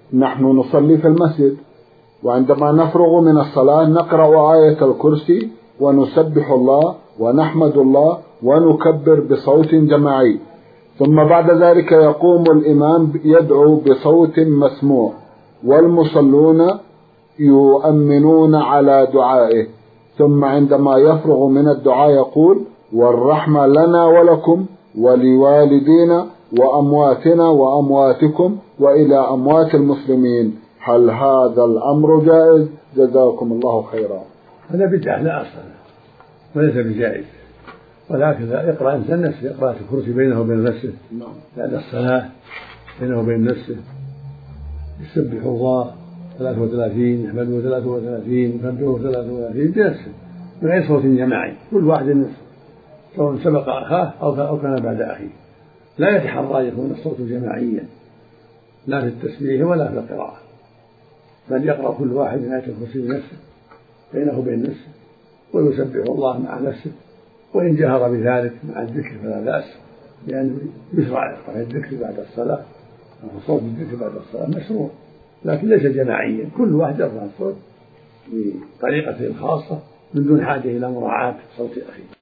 نحن نصلي في المسجد، وعندما نفرغ من الصلاة نقرأ آية الكرسي ونسبح الله ونحمد الله ونكبر بصوت جماعي، ثم بعد ذلك يقوم الإمام يدعو بصوت مسموع والمصلون يؤمنون على دعائه، ثم عندما يفرغ من الدعاء يقول: والرحمة لنا ولكم ولوالدينا وأمواتنا وأمواتكم وإلى أموات المسلمين، هل هذا الأمر جائز؟ جزاكم الله خيرا. هذا بدعة لا أصل وليس بجائز، ولكن يقرأ إنسان نفسه، يقرأ الكرسي بينه وبين نفسه بعد الصلاة، بينه وبين نفسه، يسبح الله 33 يحمده 33 يكبره 33 بنفسه من غير صوت جماعي، كل واحد سواء سبق أخاه أو كان بعد أخيه، لا يتحرى يكون الصوت جماعيا لا في التسبيح ولا في القراءة، بل يقرأ كل واحد آية الكرسي بنفسه بينه وبين نفسه ويسبح الله مع نفسه، وإن جهر بذلك مع الذكر فلا بأس، لأنه يشرع إقراء الذكر بعد الصلاة أو صوت الذكر بعد الصلاة مشروع، لكن ليس جماعيا، كل واحد يرفع الصوت بطريقته الخاصة من دون حاجة إلى مراعاة صوت أخيه.